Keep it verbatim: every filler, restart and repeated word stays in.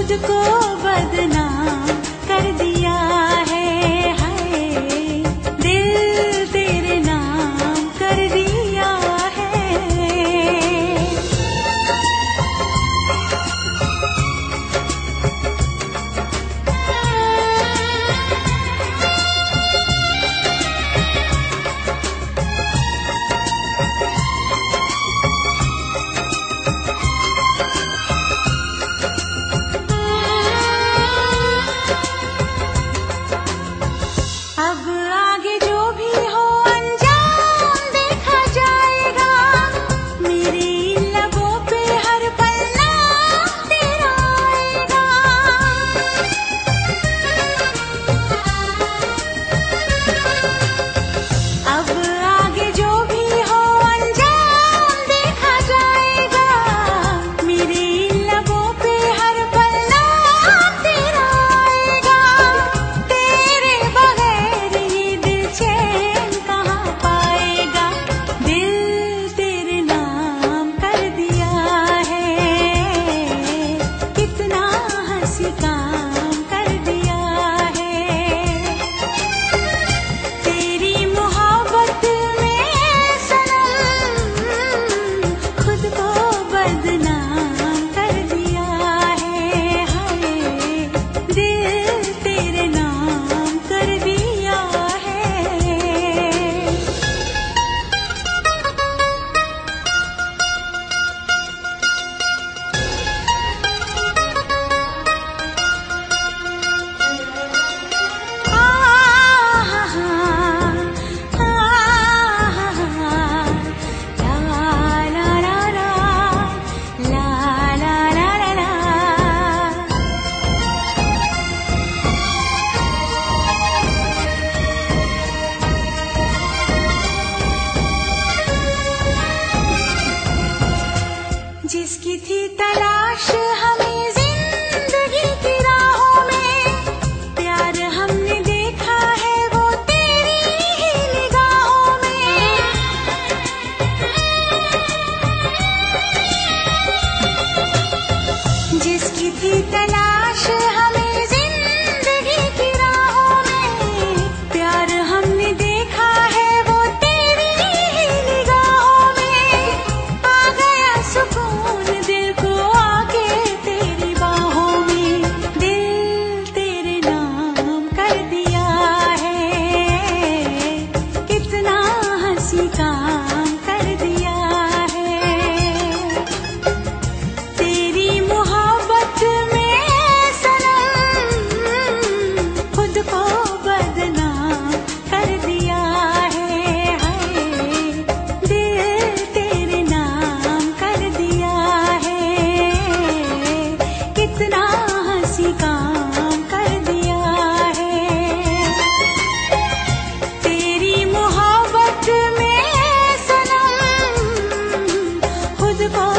खुद को बदनाम कर दिया है, हाय दिल तेरे नाम कर दिया है। अब आगे जो भी हो अंजाम देखा जाएगा, मेरे लबों पे हर पल नाम तेरा आएगा। अब आगे जो भी हो अंजाम देखा जाएगा, मेरे लबों पे हर पल नाम तेरा आएगा। तेरे बगैर ये दिल चैन कहाँ पाएगा, दिल तेरे नाम कर दिया है, कितना हंसी काम कर दिया है। तेरी मोहब्बत में सनम खुद को बदनाम कर दिया है, हाय दिल तेरे नाम कर दिया है। जिसकी थी तलाश हमें जिंदगी की राहों में, प्यार हमने देखा है वो तेरी ही निगाहों में। जिसकी थी तलाश हमें जिंदगी की राहों में, प्यार हमने देखा है वो तेरी ही निगाहों में। आ गया सुकून दिल को आके तेरी बाहों में, दिल तेरे नाम कर दिया है, कितना हंसी काम कर दिया है। तेरी मोहब्बत में सनम खुद को बदनाम कर दिया है, हाय दिल तेरे नाम कर दिया है, कितना हंसी काम कर दिया है। तेरी मोहब्बत में सनम खुद को